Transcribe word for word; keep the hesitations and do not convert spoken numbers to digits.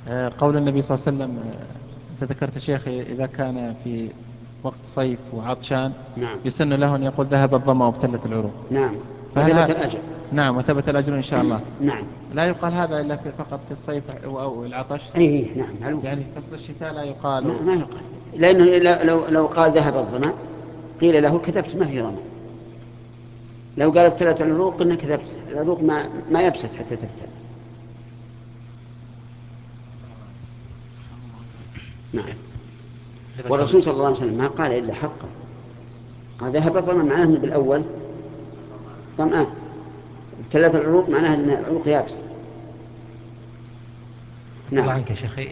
آه، قول النبي صلى الله عليه وسلم، آه، أنت ذكرت شيخ إذا كان في وقت صيف وعطشان نعم. يسن له أن يقول ذهب الظمأ وابتلت العروق. نعم. فهل وثبت ه... الأجر. نعم، وثبت الأجر إن شاء الله. نعم. لا يقال هذا إلا في فقط في الصيف أو أو العطش. أي نعم معلوم. يعني في فصل الشتاء لا ما, يقال. ما يقال، لأنه لو, لو لو قال ذهب الظمأ قيل له كذبت ما في ظمأ. لو قال ابتلت العروق قلنا كذبت، العروق ما, ما يبست حتى تبتل. نعم. شيخ إذا كان والرسول صلى الله عليه وسلم ما قال إلا حقا، قال ذهب الظمأ معناه أنه بالأول ظمآن، ابتلت العروق معناه أن العروق يابسة. عفى الله نعم. عنك يا شيخ،